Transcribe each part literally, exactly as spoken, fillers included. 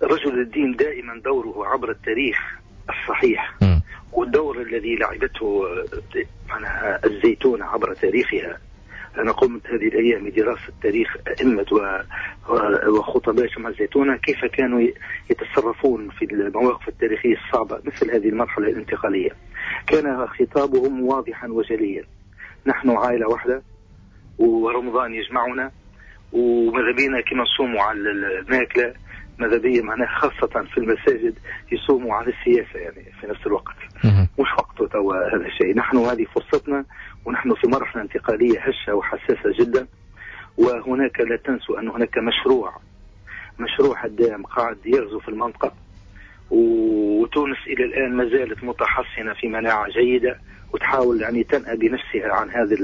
رجل الدين دائما دوره عبر التاريخ الصحيح، والدور الذي لعبته معناها الزيتونة عبر تاريخها. أنا قمت هذه الأيام بدراسة تاريخ أئمة وخطباء جماعة الزيتونة، كيف كانوا يتصرفون في المواقف التاريخية الصعبة مثل هذه المرحلة الانتقالية. كان خطابهم واضحا وجليا: نحن عائلة واحدة، ورمضان يجمعنا، وماذا بينا كما نصوموا على الماكلة، ماذا بيا معناها خاصة في المساجد يصوموا عن السياسة يعني في نفس الوقت. مش وقته توا هذا الشيء، نحن هذه فرصتنا، ونحن في مرحلة انتقالية هشة وحساسة جدا. وهناك لا تنسوا أن هناك مشروع مشروع هدام قاعد يغزو في المنطقة، وتونس إلى الآن ما زالت متحصنة في مناعة جيدة، وتحاول يعني تنأى بنفسها عن هذا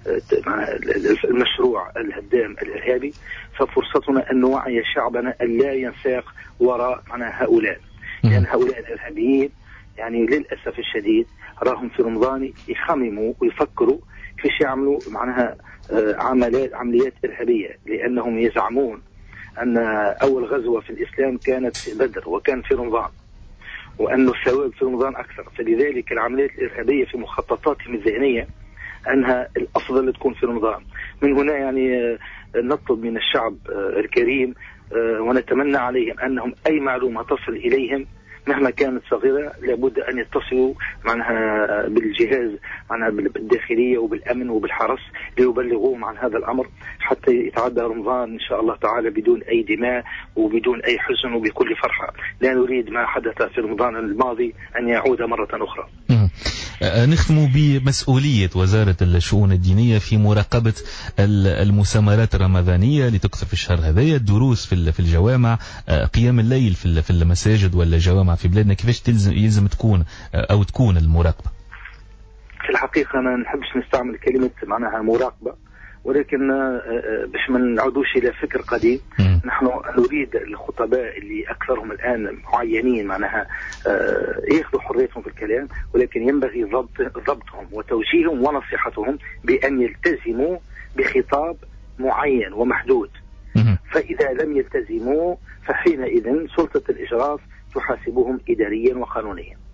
المشروع الهدام الإرهابي. ففرصتنا أن نوعي شعبنا أن لا ينساق وراء معناها هؤلاء، لأن هؤلاء الإرهابيين يعني للأسف الشديد راهم في رمضان يخمموا ويفكروا كيف يعملوا معناها عمليات عمليات إرهابية، لأنهم يزعمون أن أول غزوة في الإسلام كانت في بدر وكان في رمضان، وأن الثواب في رمضان أكثر. فلذلك العمليات الإرهابية في مخططاتهم الذهنية أنها الأفضل تكون في رمضان. من هنا يعني نطلب من الشعب الكريم ونتمنى عليهم أنهم أي معلومة تصل إليهم مهما كانت صغيرة لابد أن يتصلوا معناها بالجهاز معناها بالداخلية وبالأمن وبالحرس ليبلغوهم عن هذا الأمر، حتى يتعدى رمضان إن شاء الله تعالى بدون أي دماء وبدون أي حزن وبكل فرحة. لا نريد ما حدث في رمضان الماضي أن يعود مرة أخرى. نختم بمسؤولية وزارة الشؤون الدينية في مراقبة المسامرات الرمضانية لتكثر في الشهر هذا، الدروس في الجوامع، قيام الليل في المساجد ولا الجوامع في بلادنا، كيفاش تلزم يلزم تكون أو تكون المراقبة؟ في الحقيقة أنا نحبش نستعمل كلمة معناها مراقبة، ولكن باش ما نعودوش إلى فكر قديم. نحن نريد الخطباء اللي أكثرهم الآن معينين معناها يأخذوا حريتهم في الكلام، ولكن ينبغي ضبط ضبطهم وتوجيههم ونصيحتهم بأن يلتزموا بخطاب معين ومحدود. فإذا لم يلتزموا فحينئذ سلطة الإجراف تحاسبهم إداريا وقانونيا.